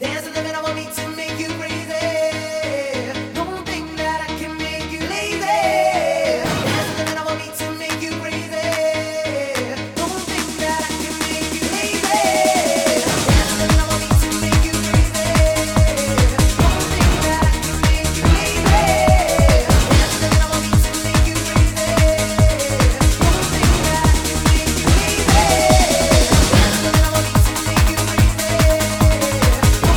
There's a limit on me to make you crazy. Don't think that I can make you lazy. There's a limit on me to make you crazy. Don't think that I can make you lazy. There's a limit on me to make you crazy. Don't think that I can make you lazy. There's a limit on me to make you crazy. Don't think that I can make you lazy. There's a limit on me to make you crazy.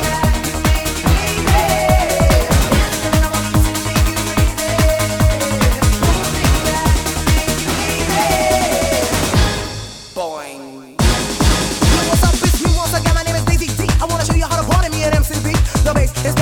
Boing. What's up, bitch? Me once again, my name is Daisy D. I wanna show you how to party me at MCB. The bass is